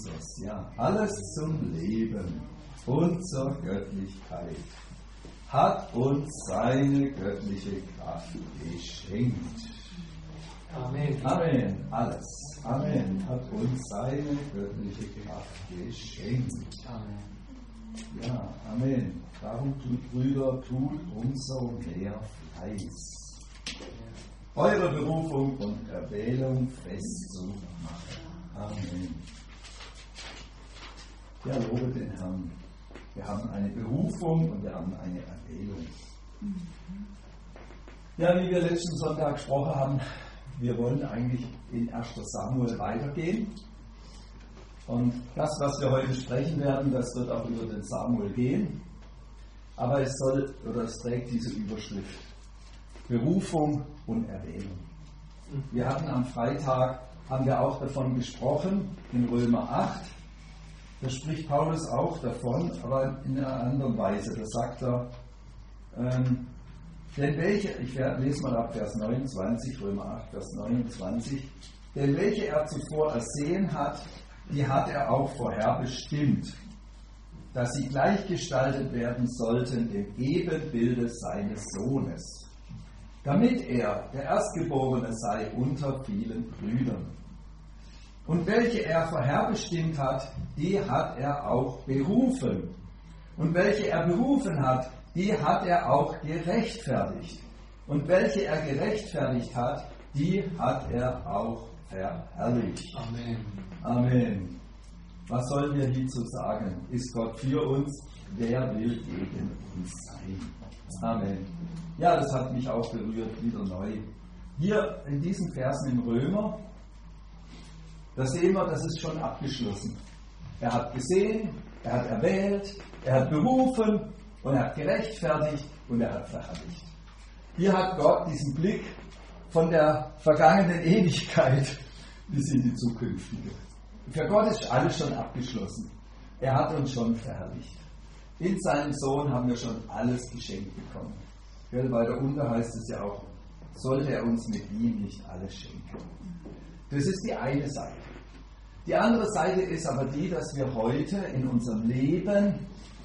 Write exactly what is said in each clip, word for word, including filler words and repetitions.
Jesus, ja, alles zum Leben und zur Göttlichkeit hat uns seine göttliche Kraft geschenkt. Amen. Amen. Alles. Amen. Hat uns seine göttliche Kraft geschenkt. Amen. Ja, Amen. Darum tut Brüder, tut umso mehr Fleiß, eure Berufung und Erwählung festzumachen. Amen. Ja, lobe den Herrn. Wir haben eine Berufung und wir haben eine Erwählung. Ja, wie wir letzten Sonntag gesprochen haben, wir wollen eigentlich in erster Samuel weitergehen. Und das, was wir heute sprechen werden, das wird auch über den Samuel gehen. Aber es soll, oder es trägt diese Überschrift: Berufung und Erwählung. Wir hatten am Freitag, haben wir auch davon gesprochen, in Römer acht. Da spricht Paulus auch davon, aber in einer anderen Weise. Da sagt er, ähm, denn welche, ich lese mal ab Vers neunundzwanzig, Römer acht, Vers neunundzwanzig, denn welche er zuvor ersehen hat, die hat er auch vorherbestimmt, dass sie gleichgestaltet werden sollten dem Ebenbilde seines Sohnes, damit er der Erstgeborene sei unter vielen Brüdern. Und welche er vorherbestimmt hat, die hat er auch berufen. Und welche er berufen hat, die hat er auch gerechtfertigt. Und welche er gerechtfertigt hat, die hat er auch verherrlicht. Amen. Amen. Was sollen wir hierzu sagen? Ist Gott für uns? Wer will gegen uns sein? Amen. Ja, das hat mich auch berührt, wieder neu. Hier in diesen Versen im Römer, da sehen wir, das ist schon abgeschlossen. Er hat gesehen, er hat erwählt, er hat berufen und er hat gerechtfertigt und er hat verherrlicht. Hier hat Gott diesen Blick von der vergangenen Ewigkeit bis in die zukünftige. Für Gott ist alles schon abgeschlossen. Er hat uns schon verherrlicht. In seinem Sohn haben wir schon alles geschenkt bekommen. Weiter unten heißt es ja auch, sollte er uns mit ihm nicht alles schenken. Das ist die eine Seite. Die andere Seite ist aber die, dass wir heute in unserem Leben,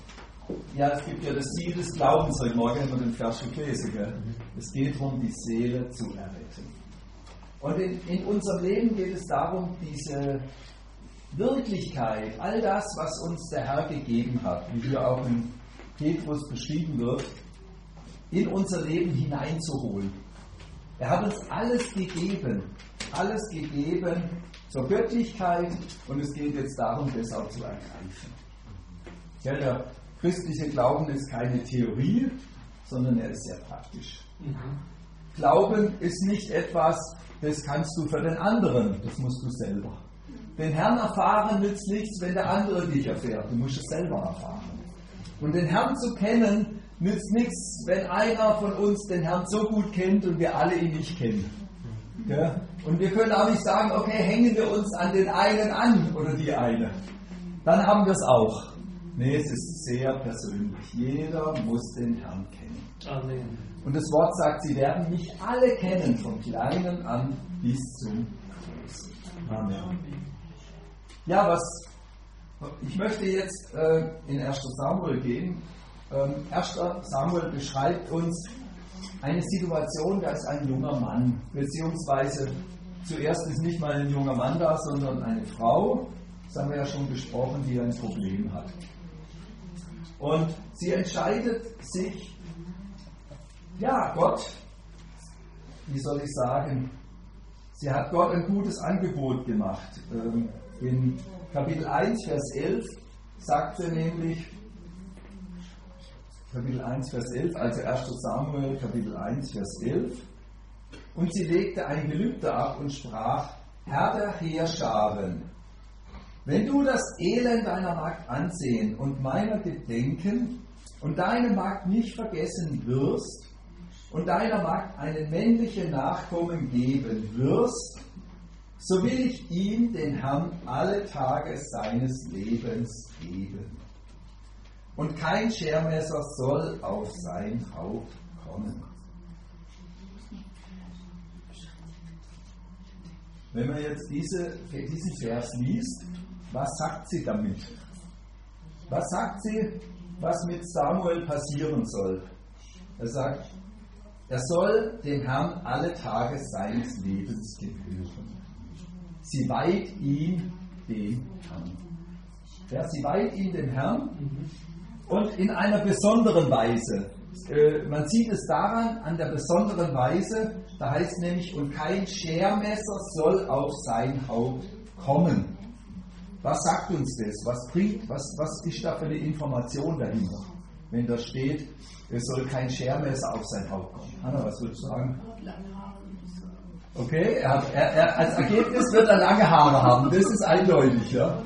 ja, es gibt ja das Ziel des Glaubens, heute Morgen haben wir den Vers schon gelesen, gell? Es geht darum, die Seele zu erretten. Und in, in unserem Leben geht es darum, diese Wirklichkeit, all das, was uns der Herr gegeben hat, wie hier auch in Petrus beschrieben wird, in unser Leben hineinzuholen. Er hat uns alles gegeben, alles gegeben zur Göttlichkeit und es geht jetzt darum, das auch zu ergreifen. Ja, der christliche Glauben ist keine Theorie, sondern er ist sehr praktisch. Mhm. Glauben ist nicht etwas, das kannst du für den anderen, das musst du selber. Den Herrn erfahren nützt nichts, wenn der andere dich erfährt, du musst es selber erfahren. Und den Herrn zu kennen nützt nichts, wenn einer von uns den Herrn so gut kennt und wir alle ihn nicht kennen. Ja? Und wir können auch nicht sagen, okay, hängen wir uns an den einen an oder die eine. Dann haben wir es auch. Nee, es ist sehr persönlich. Jeder muss den Herrn kennen. Amen. Und das Wort sagt, sie werden mich alle kennen, vom Kleinen an bis zum Großen. Amen. Ja, was ich möchte jetzt äh, in erster Samuel gehen. Ähm, erster Samuel beschreibt uns eine Situation, da ist ein junger Mann, beziehungsweise zuerst ist nicht mal ein junger Mann da, sondern eine Frau, das haben wir ja schon besprochen, die ein Problem hat. Und sie entscheidet sich, ja, Gott, wie soll ich sagen, sie hat Gott ein gutes Angebot gemacht. Ähm, in Kapitel eins, Vers elf sagt sie nämlich, Kapitel eins, Vers elf, also erster Samuel, Kapitel eins, Vers elf. Und sie legte ein Gelübde ab und sprach, Herr der Heerscharen, wenn du das Elend deiner Magd ansehen und meiner gedenken und deine Magd nicht vergessen wirst und deiner Magd einen männlichen Nachkommen geben wirst, so will ich ihm, den Herrn, alle Tage seines Lebens geben. Und kein Schermesser soll auf sein Haupt kommen. Wenn man jetzt diese, diesen Vers liest, was sagt sie damit? Was sagt sie, was mit Samuel passieren soll? Er sagt, er soll dem Herrn alle Tage seines Lebens gehören. Sie weiht ihn dem Herrn. Ja, sie weiht ihn dem Herrn und in einer besonderen Weise. Äh, man sieht es daran, an der besonderen Weise, da heißt nämlich, und kein Schermesser soll auf sein Haupt kommen. Was sagt uns das? Was bringt, was, was ist da für eine Information dahinter? Wenn da steht, es soll kein Schermesser auf sein Haupt kommen. Hanna, was würdest du sagen? Okay, er hat, er, er, als Ergebnis wird er lange Haare haben, das ist eindeutig. Ja?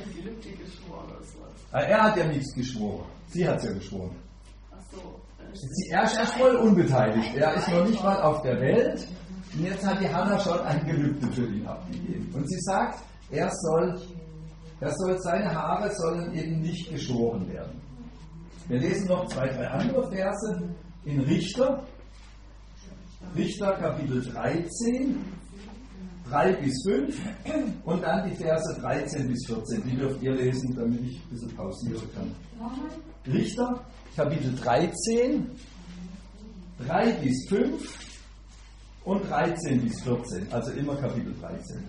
Er hat ja nichts geschworen, sie hat es ja geschworen. Sie, er ist erst voll unbeteiligt, er ist noch nicht mal auf der Welt und jetzt hat die Hanna schon ein Gelübde für ihn abgegeben. Und sie sagt, er soll, er soll seine Haare sollen eben nicht geschoren werden. Wir lesen noch zwei, drei andere Verse in Richter. Richter Kapitel dreizehn, drei bis fünf und dann die Verse dreizehn bis vierzehn. Die dürft ihr lesen, damit ich ein bisschen pausieren kann. Richter Kapitel dreizehn, drei bis fünf und dreizehn bis vierzehn. Also immer Kapitel dreizehn.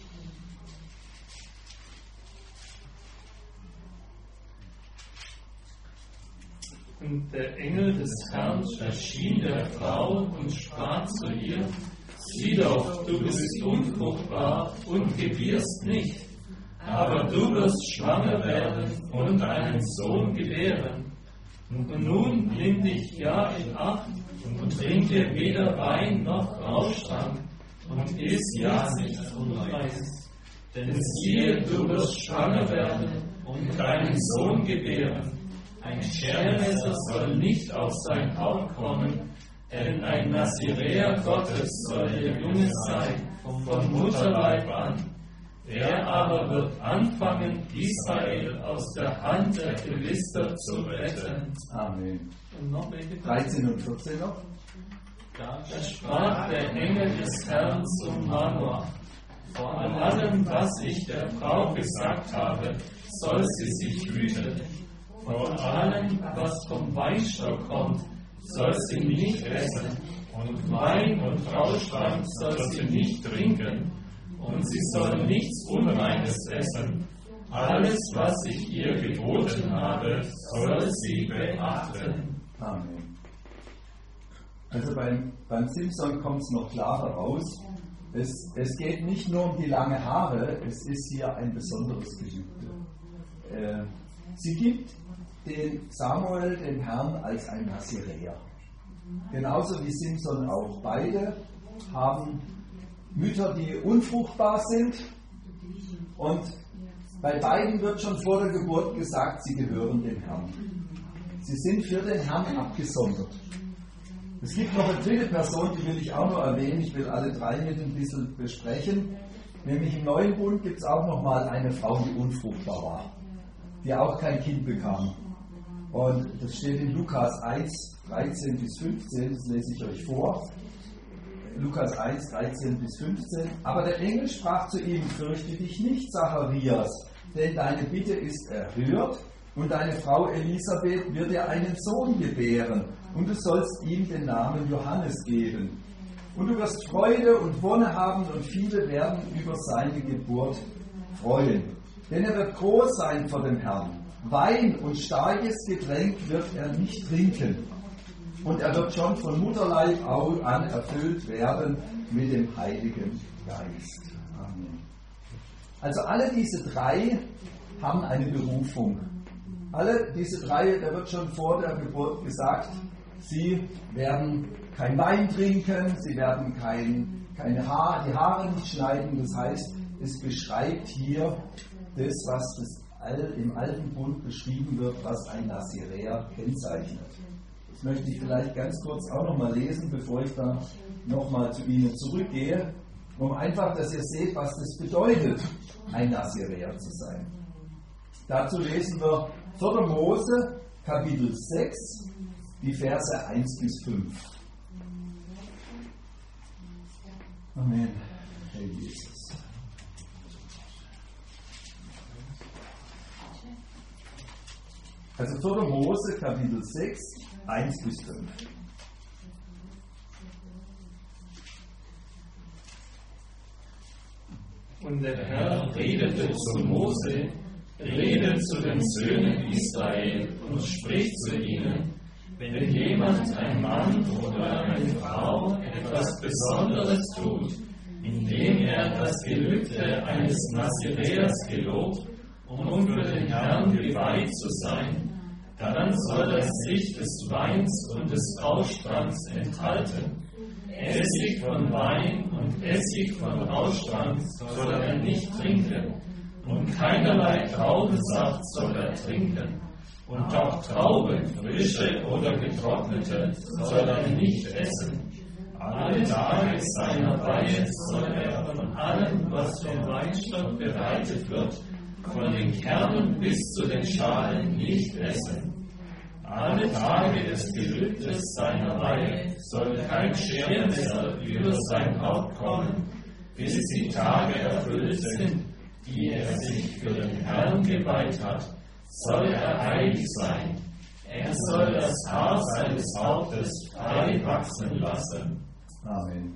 Und der Engel des Herrn erschien der Frau und sprach zu ihr, sieh doch, du bist unfruchtbar und gebierst nicht, aber du wirst schwanger werden und einen Sohn gebären. Und nun nimm dich ja in Acht und trinke weder Wein noch Rauschtrank und iss ja nicht Unreines. Denn siehe, du wirst schwanger werden und einen Sohn gebären. Ein Schermesser soll nicht auf sein Haupt kommen, denn ein Naziräer Gottes soll der Junge sein, von Mutterleib an. Er aber wird anfangen, Israel aus der Hand der Philister zu retten. Amen. Und noch dreizehn und vierzehn noch. Da sprach der Engel des Herrn zu Manoah, vor allem, was ich der Frau gesagt habe, soll sie sich hüten. Von allem, was vom Weinstock kommt, soll sie nicht essen. Und Wein und Rauschwein soll sie nicht trinken. Und sie soll nichts Unreines essen. Alles, was ich ihr geboten habe, soll sie beachten. Amen. Also beim, beim Simson kommt es noch klarer raus. Es, es geht nicht nur um die lange Haare, es ist hier ein besonderes Gelübde. Äh, sie gibt den Samuel, den Herrn, als ein Naziräer. Genauso wie Simson auch. Beide haben Mütter, die unfruchtbar sind, und bei beiden wird schon vor der Geburt gesagt, sie gehören dem Herrn. Sie sind für den Herrn abgesondert. Es gibt noch eine dritte Person, die will ich auch noch erwähnen, ich will alle drei mit ein bisschen besprechen, nämlich im Neuen Bund gibt es auch noch mal eine Frau, die unfruchtbar war, die auch kein Kind bekam. Und das steht in Lukas eins, dreizehn bis fünfzehn, das lese ich euch vor. Lukas eins, dreizehn bis fünfzehn. Aber der Engel sprach zu ihm, fürchte dich nicht, Zacharias, denn deine Bitte ist erhört und deine Frau Elisabeth wird dir einen Sohn gebären und du sollst ihm den Namen Johannes geben. Und du wirst Freude und Wonne haben und viele werden über seine Geburt freuen. Denn er wird groß sein vor dem Herrn. Wein und starkes Getränk wird er nicht trinken. Und er wird schon von Mutterleib an erfüllt werden mit dem Heiligen Geist. Amen. Also alle diese drei haben eine Berufung. Alle diese drei, da wird schon vor der Geburt gesagt, sie werden kein Wein trinken, sie werden kein, keine Haar, die Haare nicht schneiden. Das heißt, es beschreibt hier das, was das im Alten Bund beschrieben wird, was ein Naziräer kennzeichnet. Das möchte ich vielleicht ganz kurz auch nochmal lesen, bevor ich dann nochmal zu Ihnen zurückgehe, um einfach, dass ihr seht, was das bedeutet, ein Naziräer zu sein. Dazu lesen wir vierter Mose, Kapitel sechs, die Verse eins bis fünf. Amen. Herr Jesus. Also vierte Mose, Kapitel sechs, eins bis fünf. Und der Herr redete zu Mose, redet zu den Söhnen Israel und spricht zu ihnen, wenn jemand, ein Mann oder eine Frau, etwas Besonderes tut, indem er das Gelübde eines Naziräers gelobt, um für den Herrn geweiht zu sein, dann soll er sich des Weins und des Rauschstrands enthalten. Essig von Wein und Essig von Rauschstrand soll er nicht trinken, und keinerlei Traubensaft soll er trinken, und auch Trauben, frische oder getrocknete, soll er nicht essen. Alle Tage seiner Weihe soll er von allem, was vom Weinstock bereitet wird, von den Kernen bis zu den Schalen nicht essen. Alle Tage des Gelübdes seiner Weihe soll kein Schermesser über sein Haupt kommen, bis die Tage erfüllt sind, die er sich für den Herrn geweiht hat, soll er heilig sein. Er soll das Haar seines Hauptes frei wachsen lassen. Amen.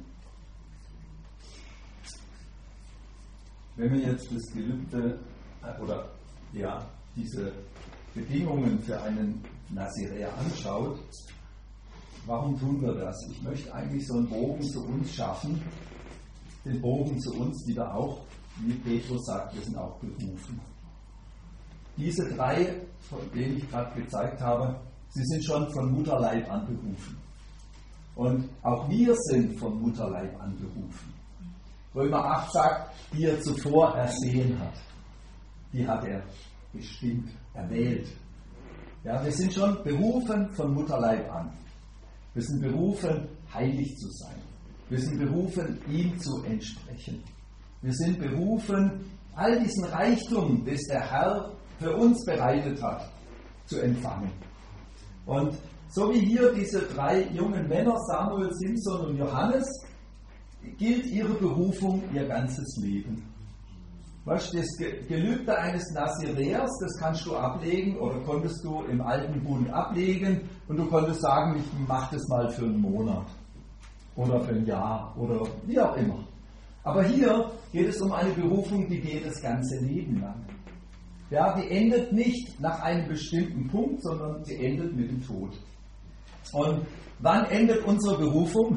Wenn wir jetzt das Gelübde oder ja, diese Bedingungen für einen Naziräer anschaut, warum tun wir das? Ich möchte eigentlich so einen Bogen zu uns schaffen, den Bogen zu uns, die wir auch, wie Petrus sagt, wir sind auch berufen. Diese drei, von denen ich gerade gezeigt habe, sie sind schon von Mutterleib an berufen. Und auch wir sind von Mutterleib an berufen. Römer acht sagt, die er zuvor ersehen hat, die hat er bestimmt, erwählt. Ja, wir sind schon berufen von Mutterleib an. Wir sind berufen, heilig zu sein. Wir sind berufen, ihm zu entsprechen. Wir sind berufen, all diesen Reichtum, das der Herr für uns bereitet hat, zu empfangen. Und so wie hier diese drei jungen Männer, Samuel, Simson und Johannes, gilt ihre Berufung ihr ganzes Leben. Weißt, das Gelübde eines Naziräers, das kannst du ablegen oder konntest du im alten Bund ablegen und du konntest sagen, ich mache das mal für einen Monat oder für ein Jahr oder wie auch immer. Aber hier geht es um eine Berufung, die geht das ganze Leben lang. Ja, die endet nicht nach einem bestimmten Punkt, sondern sie endet mit dem Tod. Und wann endet unsere Berufung?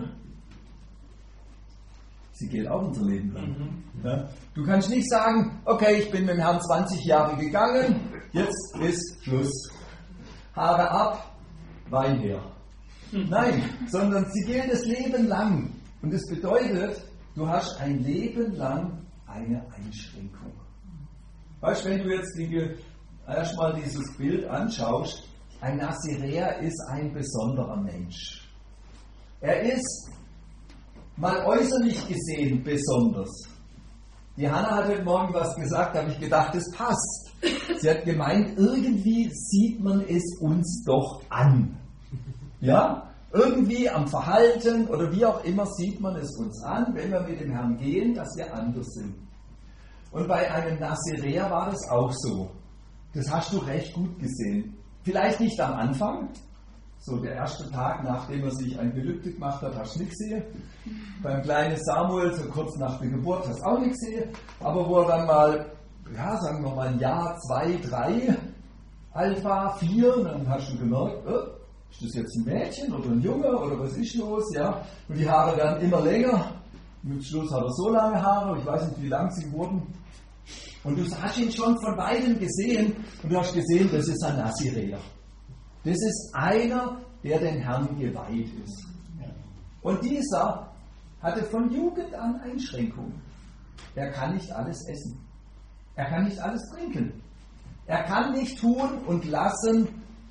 Sie geht auch unser Leben lang. Mhm. Ja? Du kannst nicht sagen, okay, ich bin mit dem Herrn zwanzig Jahre gegangen, jetzt ist Schluss. Haare ab, Wein her. Mhm. Nein, sondern sie gilt das Leben lang. Und das bedeutet, du hast ein Leben lang eine Einschränkung. Weißt du, wenn du jetzt erstmal dieses Bild anschaust, ein Naziräer ist ein besonderer Mensch. Er ist mal äußerlich gesehen besonders. Die Hanna hat heute Morgen was gesagt, da habe ich gedacht, das passt. Sie hat gemeint, irgendwie sieht man es uns doch an. Ja? Irgendwie am Verhalten oder wie auch immer sieht man es uns an, wenn wir mit dem Herrn gehen, dass wir anders sind. Und bei einem Naziräer war das auch so. Das hast du recht gut gesehen. Vielleicht nicht am Anfang, so der erste Tag, nachdem er sich ein Gelübde gemacht hat, hast du nichts gesehen. Beim kleinen Samuel, so kurz nach der Geburt, hast du auch nichts gesehen. Aber wo er dann mal, ja, sagen wir mal ein Jahr, zwei, drei alt war, vier, dann hast du gemerkt, oh, ist das jetzt ein Mädchen oder ein Junge oder was ist los? Ja? Und die Haare werden immer länger. Mit Schluss hat er so lange Haare, ich weiß nicht, wie lang sie wurden. Und du hast ihn schon von weitem gesehen und du hast gesehen, das ist ein Naziräer. Das ist einer, der den Herrn geweiht ist. Und dieser hatte von Jugend an Einschränkungen. Er kann nicht alles essen. Er kann nicht alles trinken. Er kann nicht tun und lassen,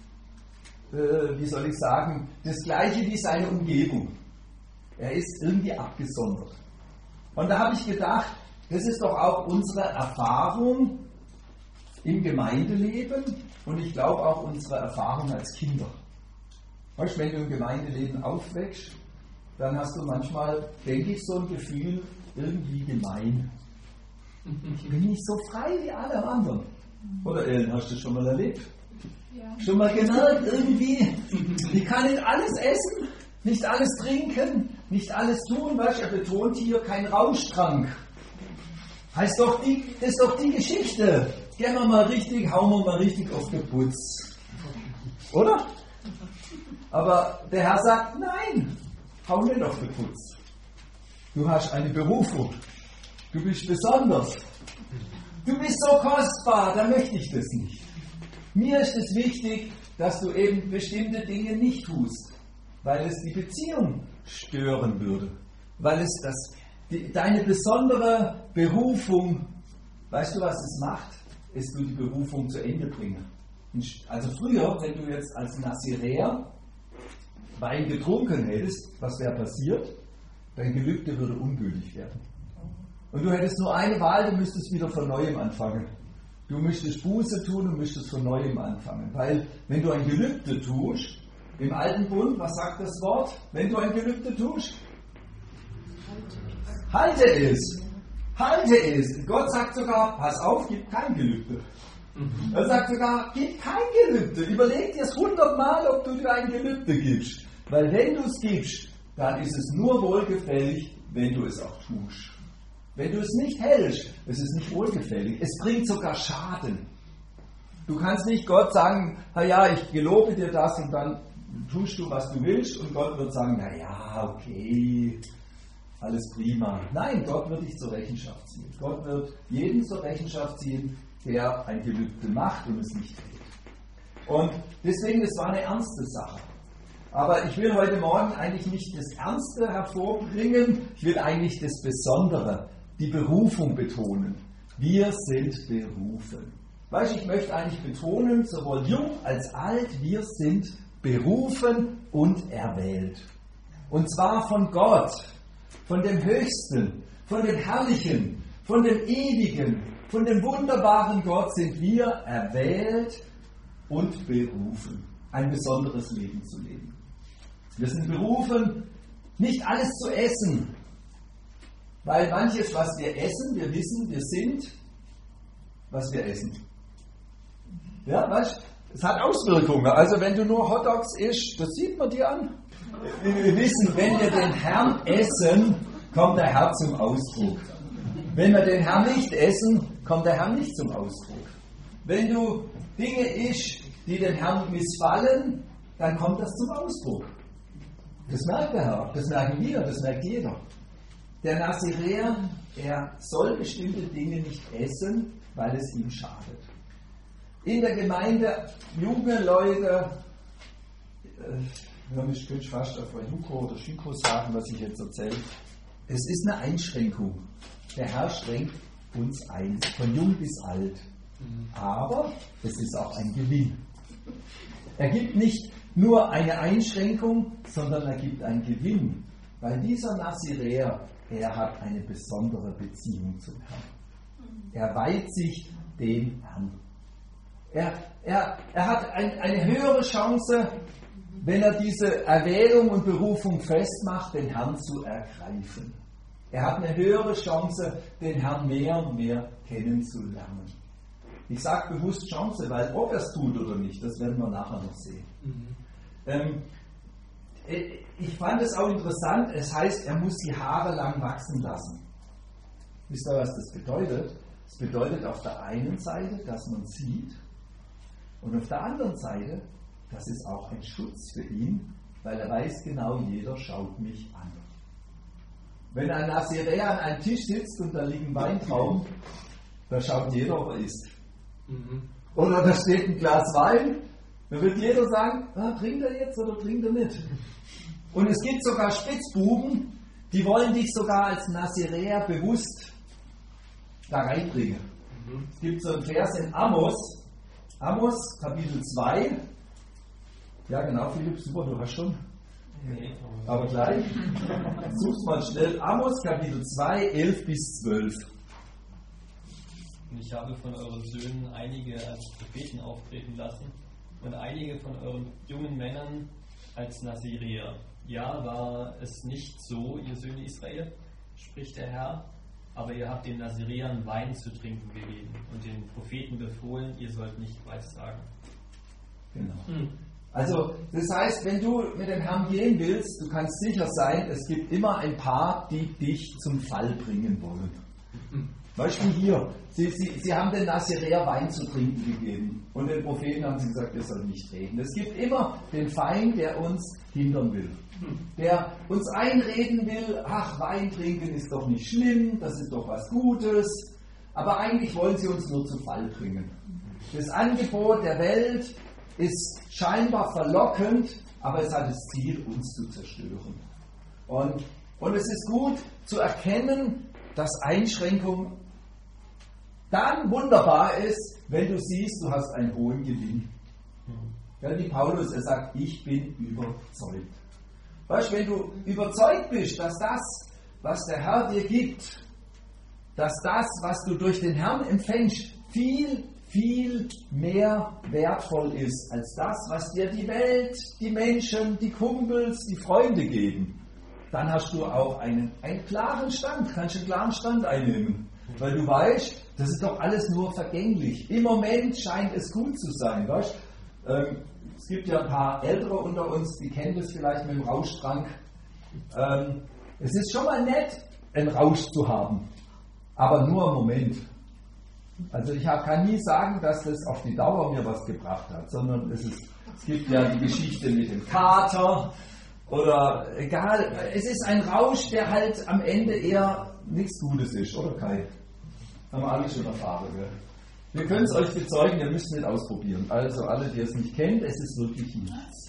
äh, wie soll ich sagen, das Gleiche wie seine Umgebung. Er ist irgendwie abgesondert. Und da habe ich gedacht, das ist doch auch unsere Erfahrung im Gemeindeleben und ich glaube auch unsere Erfahrung als Kinder. Weißt, wenn du im Gemeindeleben aufwächst, dann hast du manchmal, denke ich, so ein Gefühl, irgendwie gemein. Ich bin nicht so frei wie alle anderen. Oder Ellen, hast du das schon mal erlebt? Ja. Schon mal gemerkt, irgendwie, die kann nicht alles essen, nicht alles trinken, nicht alles tun, weißt du, er betont hier kein Rauschtrank. Heißt doch die, das ist doch die Geschichte. Gehen wir mal richtig, hauen wir mal richtig auf den Putz. Oder? Aber der Herr sagt, nein, hau nicht auf den Putz. Du hast eine Berufung. Du bist besonders. Du bist so kostbar, da möchte ich das nicht. Mir ist es wichtig, dass du eben bestimmte Dinge nicht tust, weil es die Beziehung stören würde. Weil es das, die, deine besondere Berufung, weißt du, was es macht? Es tut die Berufung zu Ende bringen. Also früher, wenn du jetzt als Naziräer Wein getrunken hättest, was wäre passiert? Dein Gelübde würde ungültig werden. Und du hättest nur eine Wahl, du müsstest wieder von Neuem anfangen. Du müsstest Buße tun und müsstest von Neuem anfangen. Weil, wenn du ein Gelübde tust, im Alten Bund, was sagt das Wort? Wenn du ein Gelübde tust? Halte es. Halte es. Gott sagt sogar, pass auf, gib kein Gelübde. Er sagt sogar, gib kein Gelübde. Überleg dir es hundertmal, ob du dir ein Gelübde gibst. Weil wenn du es gibst, dann ist es nur wohlgefällig, wenn du es auch tust. Wenn du es nicht hältst, ist es nicht wohlgefällig. Es bringt sogar Schaden. Du kannst nicht Gott sagen, na ja, ich gelobe dir das und dann tust du, was du willst und Gott wird sagen, na ja, okay, alles prima. Nein, Gott wird dich zur Rechenschaft ziehen. Gott wird jeden zur Rechenschaft ziehen, der ein Gelübde macht und es nicht hält. Und deswegen, es war eine ernste Sache. Aber ich will heute Morgen eigentlich nicht das Ernste hervorbringen, ich will eigentlich das Besondere, die Berufung betonen. Wir sind berufen. Weißt du, ich möchte eigentlich betonen, sowohl jung als alt, wir sind berufen und erwählt. Und zwar von Gott, von dem Höchsten, von dem Herrlichen, von dem Ewigen, von dem wunderbaren Gott sind wir erwählt und berufen, ein besonderes Leben zu leben. Wir sind berufen, nicht alles zu essen, weil manches, was wir essen, wir wissen, wir sind, was wir essen. Ja, weißt du, es hat Auswirkungen. Also wenn du nur Hotdogs isst, das sieht man dir an. Wir wissen, wenn wir den Herrn essen, kommt der Herr zum Ausdruck. Wenn wir den Herrn nicht essen, kommt der Herr nicht zum Ausdruck. Wenn du Dinge isst, die dem Herrn missfallen, dann kommt das zum Ausdruck. Das merkt der Herr, das merken wir, das merkt jeder. Der Naziräer, er soll bestimmte Dinge nicht essen, weil es ihm schadet. In der Gemeinde, junge Leute, äh, ich könnte fast auf Juko oder Schiko sagen, was ich jetzt erzähle. Es ist eine Einschränkung. Der Herr schränkt uns ein, von jung bis alt. Aber es ist auch ein Gewinn. Er gibt nicht nur eine Einschränkung, sondern er gibt einen Gewinn. Weil dieser Naziräer, er hat eine besondere Beziehung zum Herrn. Er weiht sich dem Herrn. Er, er, er hat ein, eine höhere Chance, wenn er diese Erwählung und Berufung festmacht, den Herrn zu ergreifen. Er hat eine höhere Chance, den Herrn mehr und mehr kennenzulernen. Ich sage bewusst Chance, weil ob er es tut oder nicht, das werden wir nachher noch sehen. Mhm. Ähm, ich fand es auch interessant, es heißt, er muss die Haare lang wachsen lassen. Wisst ihr, was das bedeutet? Das bedeutet auf der einen Seite, dass man sieht, und auf der anderen Seite, das ist auch ein Schutz für ihn, weil er weiß genau, jeder schaut mich an. Wenn ein Naziräer an einem Tisch sitzt und da liegen Weintrauben, da schaut jeder, ob er isst. Mhm. Oder da steht ein Glas Wein, da wird jeder sagen, ah, trinkt er jetzt oder trinkt er nicht. Und es gibt sogar Spitzbuben, die wollen dich sogar als Naziräer bewusst da reinbringen. Mhm. Es gibt so einen Vers in Amos, Amos, Kapitel zwei. Ja genau, Philipp, super, du hast schon. Nee. Aber gleich. Such's mal schnell. Amos, Kapitel zwei, elf bis zwölf. Und ich habe von euren Söhnen einige als Propheten auftreten lassen und einige von euren jungen Männern als Naziräer. Ja, war es nicht so, ihr Söhne Israel, spricht der Herr, aber ihr habt den Naziräern Wein zu trinken gegeben und den Propheten befohlen, ihr sollt nicht weissagen. Genau. Hm. Also, das heißt, wenn du mit dem Herrn gehen willst, du kannst sicher sein, es gibt immer ein paar, die dich zum Fall bringen wollen. Beispiel hier, sie, sie, sie haben den Naziräer Wein zu trinken gegeben und den Propheten haben sie gesagt, er soll nicht reden. Es gibt immer den Feind, der uns hindern will, der uns einreden will, ach, Wein trinken ist doch nicht schlimm, das ist doch was Gutes, aber eigentlich wollen sie uns nur zu Fall bringen. Das Angebot der Welt ist scheinbar verlockend, aber es hat das Ziel, uns zu zerstören. Und, und es ist gut zu erkennen, dass Einschränkung dann wunderbar ist, wenn du siehst, du hast einen hohen Gewinn. Ja, wie Paulus, er sagt, ich bin überzeugt. Weißt du, wenn du überzeugt bist, dass das, was der Herr dir gibt, dass das, was du durch den Herrn empfängst, viel, viel mehr wertvoll ist als das, was dir die Welt, die Menschen, die Kumpels, die Freunde geben, dann hast du auch einen, einen klaren Stand, kannst einen klaren Stand einnehmen. Weil du weißt, das ist doch alles nur vergänglich. Im Moment scheint es gut zu sein. Weißt? Ähm, es gibt ja ein paar Ältere unter uns, die kennen das vielleicht mit dem Rauschtrank. Ähm, es ist schon mal nett, einen Rausch zu haben, aber nur im Moment. Also ich kann nie sagen, dass das auf die Dauer mir was gebracht hat, sondern es, ist, es gibt ja die Geschichte mit dem Kater oder egal, es ist ein Rausch, der halt am Ende eher nichts Gutes ist, oder Kai? Haben wir alle schon erfahren, gell? Wir können es euch bezeugen, ihr müsst es nicht ausprobieren. Also alle, die es nicht kennt, es ist wirklich nichts.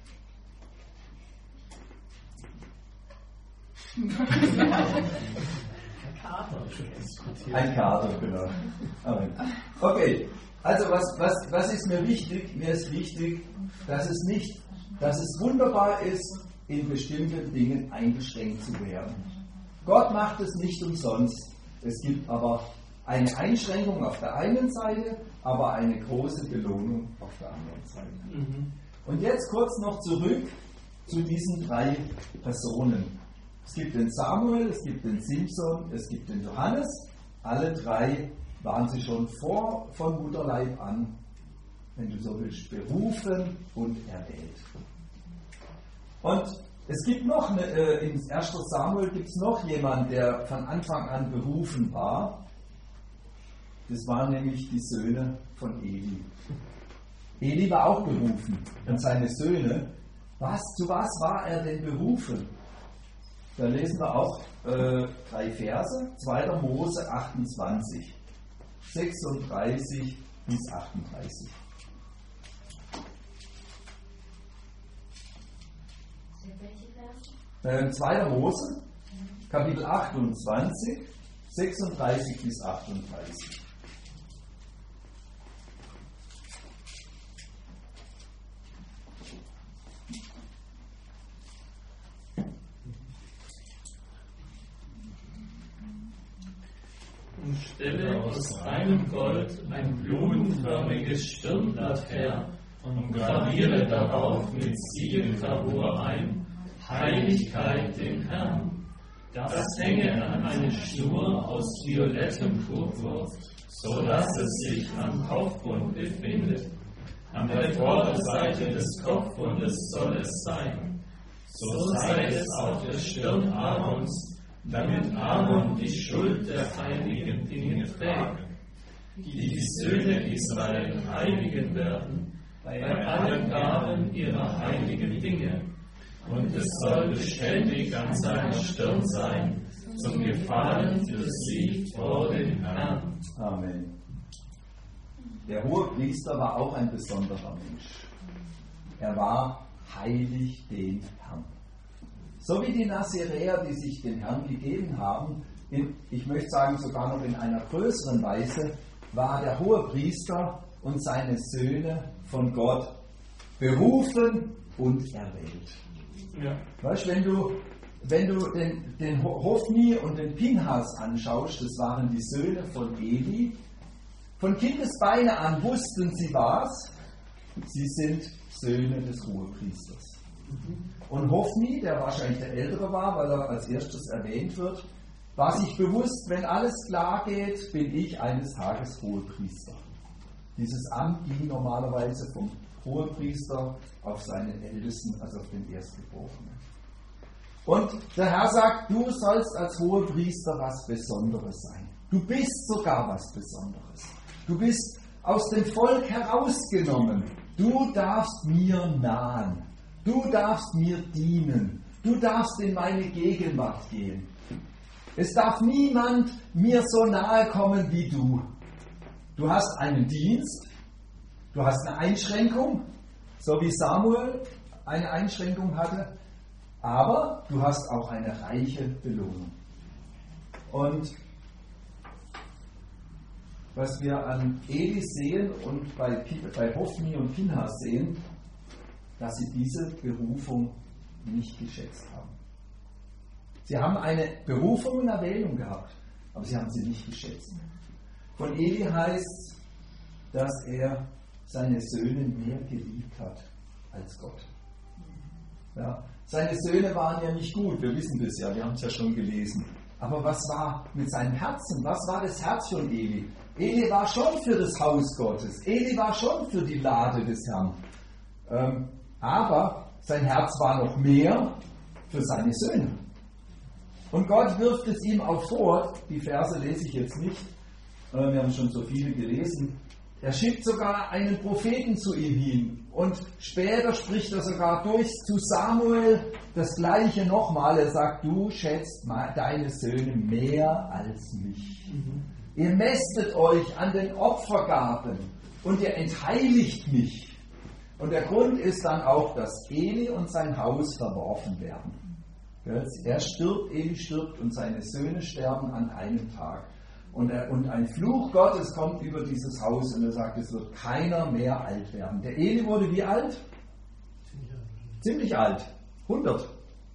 Ein Kater, genau. Amen. Okay, also was, was, was ist mir wichtig? Mir ist wichtig, dass es nicht, dass es wunderbar ist, in bestimmten Dingen eingeschränkt zu werden. Gott macht es nicht umsonst. Es gibt aber eine Einschränkung auf der einen Seite, aber eine große Belohnung auf der anderen Seite. Mhm. Und jetzt kurz noch zurück zu diesen drei Personen. Es gibt den Samuel, es gibt den Simson, es gibt den Johannes. Alle drei waren sie schon vor, von Mutterleib an, wenn du so willst, berufen und erwählt. Und es gibt noch, eine, äh, in erster Samuel gibt es noch jemanden, der von Anfang an berufen war. Das waren nämlich die Söhne von Eli. Eli war auch berufen und seine Söhne. Was, zu was war er denn berufen? Da lesen wir auch äh, drei Verse, zweiter Mose achtundzwanzig, sechsunddreißig bis achtunddreißig. Äh, zweiter Mose, Kapitel achtundzwanzig, sechsunddreißig bis achtunddreißig. Und stelle aus reinem Gold ein blumenförmiges Stirnblatt her und graviere darauf mit Siegelgravur ein: Heiligkeit dem Herrn. Das hänge an eine Schnur aus violettem Purpur, so dass es sich am Kopfbund befindet. An der Vorderseite des Kopfbundes soll es sein. So sei es auf der Stirn Aarons, damit Aaron die Schuld der heiligen Dinge trägt, die die Söhne Israel heiligen werden, bei allen Gaben ihrer heiligen Dinge. Und es soll beständig an seiner Stirn sein, zum Gefallen für sie vor dem Herrn. Amen. Der Hohepriester war auch ein besonderer Mensch. Er war heilig dem Herrn. So wie die Naziräer, die sich den Herrn gegeben haben, in, ich möchte sagen sogar noch in einer größeren Weise, war der Hohepriester und seine Söhne von Gott berufen und erwählt. Ja. Weißt, wenn du, wenn du den, den Hofni und den Pinhas anschaust, das waren die Söhne von Eli, von Kindesbeine an wussten sie was, sie sind Söhne des Hohepriesters. Mhm. Und Hofni, der wahrscheinlich der Ältere war, weil er als erstes erwähnt wird, war sich bewusst, wenn alles klar geht, bin ich eines Tages Hohepriester. Dieses Amt ging normalerweise vom Hohepriester auf seinen Ältesten, also auf den Erstgeborenen. Und der Herr sagt, du sollst als Hohepriester was Besonderes sein. Du bist sogar was Besonderes. Du bist aus dem Volk herausgenommen. Du darfst mir nahen. Du darfst mir dienen. Du darfst in meine Gegenwart gehen. Es darf niemand mir so nahe kommen wie du. Du hast einen Dienst. Du hast eine Einschränkung, so wie Samuel eine Einschränkung hatte. Aber du hast auch eine reiche Belohnung. Und was wir an Eli sehen und bei, bei Hofni und Pinhas sehen, dass sie diese Berufung nicht geschätzt haben. Sie haben eine Berufung und Erwählung gehabt, aber sie haben sie nicht geschätzt. Von Eli heißt, dass er seine Söhne mehr geliebt hat als Gott. Ja, seine Söhne waren ja nicht gut, wir wissen das ja, wir haben es ja schon gelesen. Aber was war mit seinem Herzen? Was war das Herz von Eli? Eli war schon für das Haus Gottes. Eli war schon für die Lade des Herrn. Ähm, aber sein Herz war noch mehr für seine Söhne. Und Gott wirft es ihm auch vor, die Verse lese ich jetzt nicht, äh, wir haben schon so viele gelesen. Er schickt sogar einen Propheten zu ihm hin. Und später spricht er sogar durch zu Samuel das Gleiche nochmal. Er sagt, du schätzt deine Söhne mehr als mich. Mhm. Ihr mästet euch an den Opfergaben und ihr entheiligt mich. Und der Grund ist dann auch, dass Eli und sein Haus verworfen werden. Er stirbt, Eli stirbt und seine Söhne sterben an einem Tag. Und, er, und ein Fluch Gottes kommt über dieses Haus und er sagt, es wird keiner mehr alt werden. Der Eli wurde wie alt? Ziemlich alt. Ziemlich alt. hundert.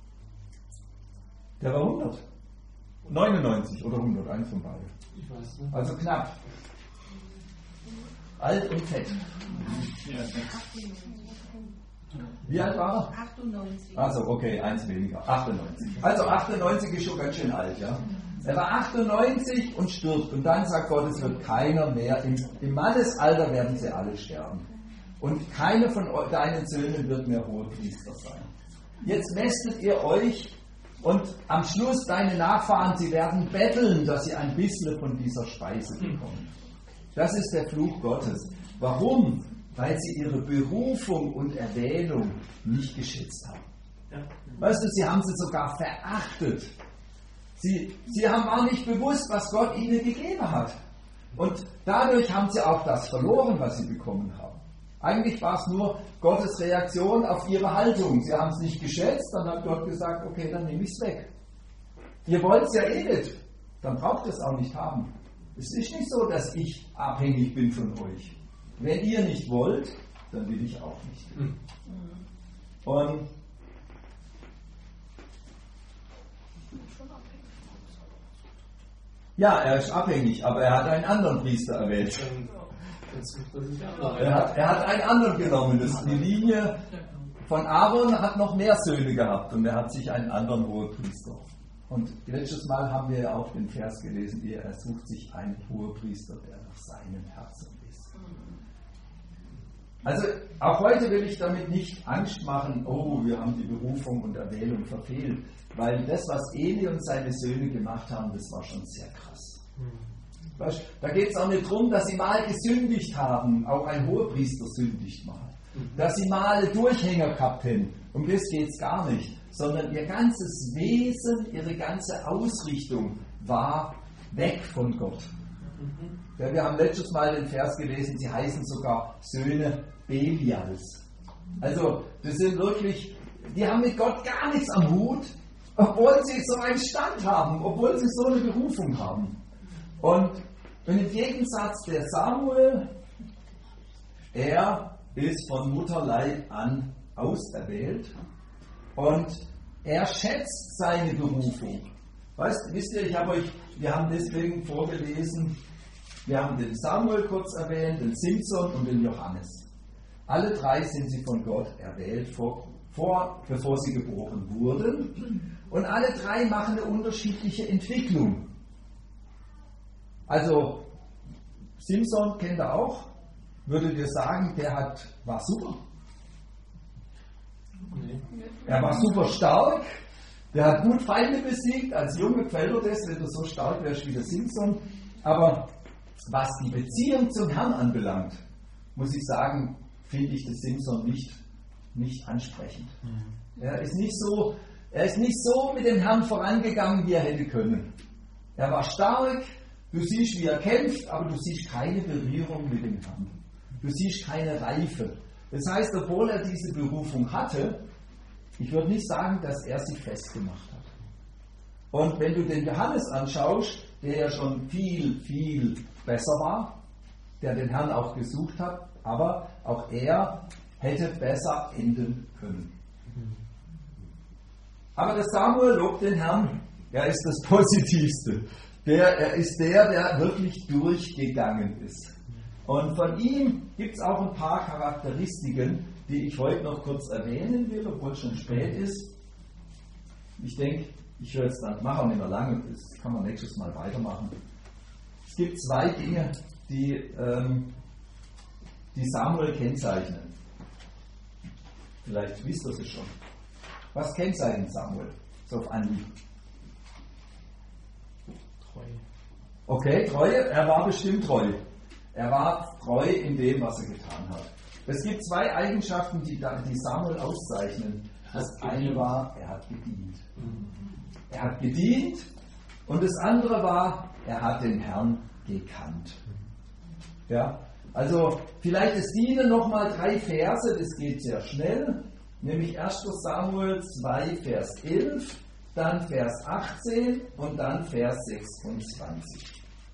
Der war hundert. neunundneunzig oder hundert, eins von beiden. Ich weiß nicht. Also knapp. Alt und fett. Wie alt war er? achtundneunzig. Also okay, eins weniger. achtundneunzig. Also achtundneunzig ist schon ganz schön alt, ja. Er war achtundneunzig und stirbt. Und dann sagt Gott, es wird keiner mehr, im, im Mannesalter werden sie alle sterben. Und keiner von deinen Söhnen wird mehr Hohepriester sein. Jetzt mästet ihr euch und am Schluss deine Nachfahren, sie werden betteln, dass sie ein bisschen von dieser Speise bekommen. Das ist der Fluch Gottes. Warum? Weil sie ihre Berufung und Erwählung nicht geschätzt haben. Ja. Weißt du, sie haben sie sogar verachtet. Sie, sie haben auch nicht bewusst, was Gott ihnen gegeben hat. Und dadurch haben sie auch das verloren, was sie bekommen haben. Eigentlich war es nur Gottes Reaktion auf ihre Haltung. Sie haben es nicht geschätzt, dann hat Gott gesagt, okay, dann nehme ich es weg. Ihr wollt es ja eh nicht, dann braucht ihr es auch nicht haben. Es ist nicht so, dass ich abhängig bin von euch. Wenn ihr nicht wollt, dann will ich auch nicht. Mhm. Und ja, er ist abhängig, aber er hat einen anderen Priester erwählt. Er hat, er hat einen anderen genommen. Das, die Linie von Aaron hat noch mehr Söhne gehabt und er hat sich einen anderen Hohepriester. Und letztes Mal haben wir ja auch den Vers gelesen, er sucht sich einen Hohepriester, der nach seinem Herzen ist. Also auch heute will ich damit nicht Angst machen, oh, wir haben die Berufung und Erwählung verfehlt, weil das, was Eli und seine Söhne gemacht haben, das war schon sehr krass. Weißt, da geht es auch nicht darum, dass sie mal gesündigt haben, auch ein Hohepriester sündigt mal, dass sie mal Durchhänger gehabt haben, um das geht es gar nicht, sondern ihr ganzes Wesen, ihre ganze Ausrichtung war weg von Gott. Ja, wir haben letztes Mal den Vers gelesen, sie heißen sogar Söhne Belials. Also, das sind wirklich, die haben mit Gott gar nichts am Hut, obwohl sie so einen Stand haben, obwohl sie so eine Berufung haben. Und, und im Gegensatz der Samuel, er ist von Mutterleib an auserwählt und er schätzt seine Berufung. Weißt, wisst ihr, ich habe euch, wir haben deswegen vorgelesen, wir haben den Samuel kurz erwähnt, den Simson und den Johannes. Alle drei sind sie von Gott erwählt, vor, vor, bevor sie geboren wurden. Und alle drei machen eine unterschiedliche Entwicklung. Also, Simson kennt ihr auch. würdet ihr sagen, der hat, war super. Nee. Er war super stark, der hat gut Feinde besiegt. Als Junge gefällt er das, wenn du so stark wärst wie der Simson. Aber was die Beziehung zum Herrn anbelangt, muss ich sagen, finde ich den Simson nicht, nicht ansprechend. Mhm. Er ist nicht so, er ist nicht so mit dem Herrn vorangegangen, wie er hätte können. Er war stark, du siehst, wie er kämpft, aber du siehst keine Berührung mit dem Herrn. Du siehst keine Reife. Das heißt, obwohl er diese Berufung hatte, ich würde nicht sagen, dass er sich festgemacht hat. Und wenn du den Johannes anschaust, der ja schon viel, viel besser war, der den Herrn auch gesucht hat, aber auch er hätte besser enden können. Aber der Samuel lobt den Herrn, er ist das Positivste. Der, er ist der, der wirklich durchgegangen ist. Und von ihm gibt es auch ein paar Charakteristiken, die ich heute noch kurz erwähnen will, obwohl es schon spät ist. Ich denke, ich höre jetzt dann, mache auch nicht mehr lange, das kann man nächstes Mal weitermachen. Es gibt zwei Dinge, die, ähm, die Samuel kennzeichnen. Vielleicht wisst ihr es schon. Was kennzeichnet Samuel? So auf Anhieb. Treue. Okay, Treue, er war bestimmt treu. Er war treu in dem, was er getan hat. Es gibt zwei Eigenschaften, die, die Samuel auszeichnen. Das eine war, er hat gedient. Er hat gedient und das andere war, er hat den Herrn gekannt. Ja, also vielleicht das Dienen nochmal drei Verse, das geht sehr schnell, nämlich erster Samuel zwei, Vers elf, dann Vers achtzehn und dann Vers sechsundzwanzig.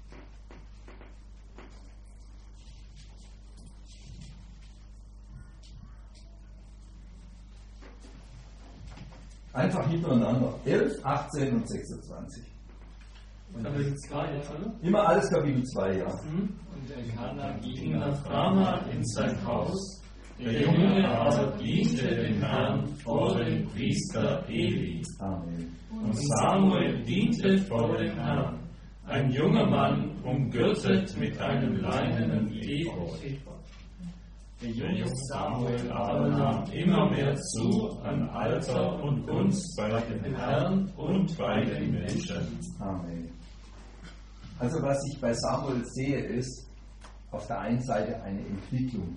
Einfach hintereinander. elf, achtzehn und sechsundzwanzig. Kapitel zwei jetzt, oder? Immer alles Kapitel zwei, ja. Mhm. Und Elkanah ging nach Rama in sein Haus. Der Junge aber diente dem Herrn vor dem Priester Eli. Amen. Und Samuel diente vor dem Herrn. Ein junger Mann, umgürtet mit einem leinenen Ephod. Der junge Samuel aber nahm immer mehr zu an Alter und Gunst bei dem Herrn und bei den Menschen. Amen. Also was ich bei Samuel sehe, ist auf der einen Seite eine Entwicklung.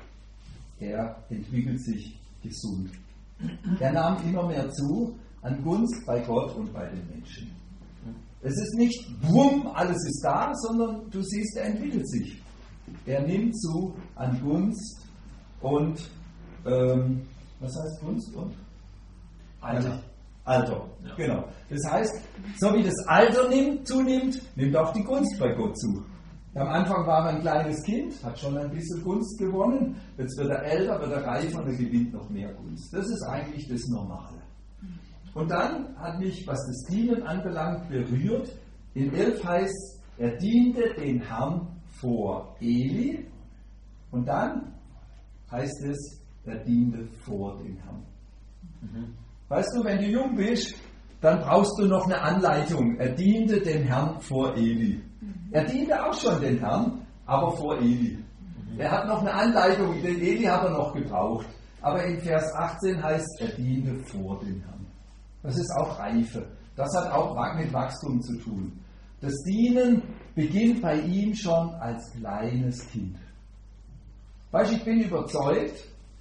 Er entwickelt sich gesund. Er nahm immer mehr zu an Gunst bei Gott und bei den Menschen. Es ist nicht, bumm, alles ist da, sondern du siehst, er entwickelt sich. Er nimmt zu an Gunst und, ähm, was heißt Gunst und? Alter. Alter, ja. Genau. Das heißt, so wie das Alter nimmt, zunimmt, nimmt auch die Gunst bei Gott zu. Am Anfang war er ein kleines Kind, hat schon ein bisschen Gunst gewonnen, jetzt wird er älter, wird er reifer und er gewinnt noch mehr Gunst. Das ist eigentlich das Normale. Und dann hat mich, was das Dienen anbelangt, berührt. In elf heißt, er diente den Herrn vor Eli. Und dann heißt es, er diente vor dem Herrn. Mhm. Weißt du, wenn du jung bist, dann brauchst du noch eine Anleitung. Er diente dem Herrn vor Eli. Er diente auch schon den Herrn, aber vor Eli. Mhm. Er hat noch eine Anleitung, den Eli hat er noch gebraucht. Aber in Vers achtzehn heißt, er diente vor dem Herrn. Das ist auch Reife. Das hat auch mit Wachstum zu tun. Das Dienen beginnt bei ihm schon als kleines Kind. Weißt du, ich bin überzeugt,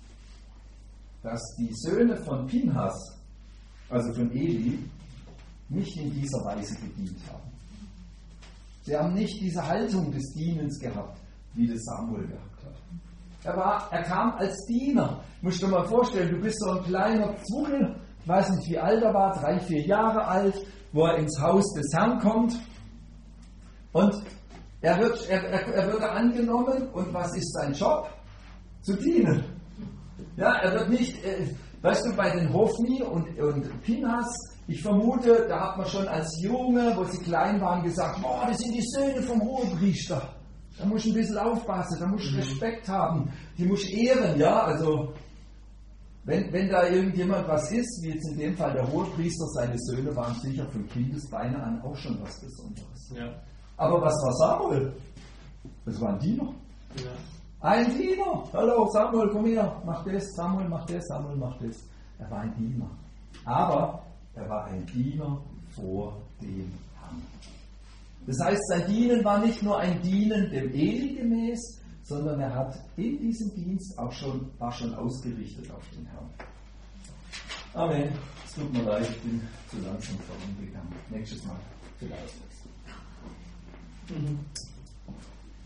dass die Söhne von Pinhas, also von Eli, nicht in dieser Weise gedient haben. Sie haben nicht diese Haltung des Dienens gehabt, wie das Samuel gehabt hat. Er, war, er kam als Diener. Musst du dir mal vorstellen, du bist so ein kleiner Zwuchel, ich weiß nicht, wie alt er war, drei, vier Jahre alt, wo er ins Haus des Herrn kommt. Und er wird, er, er, er wird angenommen, und was ist sein Job? Zu dienen. Ja, er wird nicht, äh, weißt du, bei den Hofni und, und Pinhas, ich vermute, da hat man schon als Junge, wo sie klein waren, gesagt, boah, das sind die Söhne vom Hohepriester. Da musst du ein bisschen aufpassen, da musst du Respekt haben, die musst du ehren, ja, also wenn, wenn da irgendjemand was ist, wie jetzt in dem Fall der Hohepriester, seine Söhne waren sicher von Kindesbeine an auch schon was Besonderes. Ja. Aber was war Samuel? Das waren Diener. Ja. Ein Diener. Hallo, Samuel, komm her, mach das, Samuel, mach das, Samuel, mach das. Er war ein Diener. Aber er war ein Diener vor dem Herrn. Das heißt, sein Dienen war nicht nur ein Dienen dem Eli gemäß, sondern er hat in diesem Dienst auch schon, war schon ausgerichtet auf den Herrn. Amen. Es tut mir leid, ich bin zu langsam vorangegangen. Nächstes Mal vielleicht. Mhm.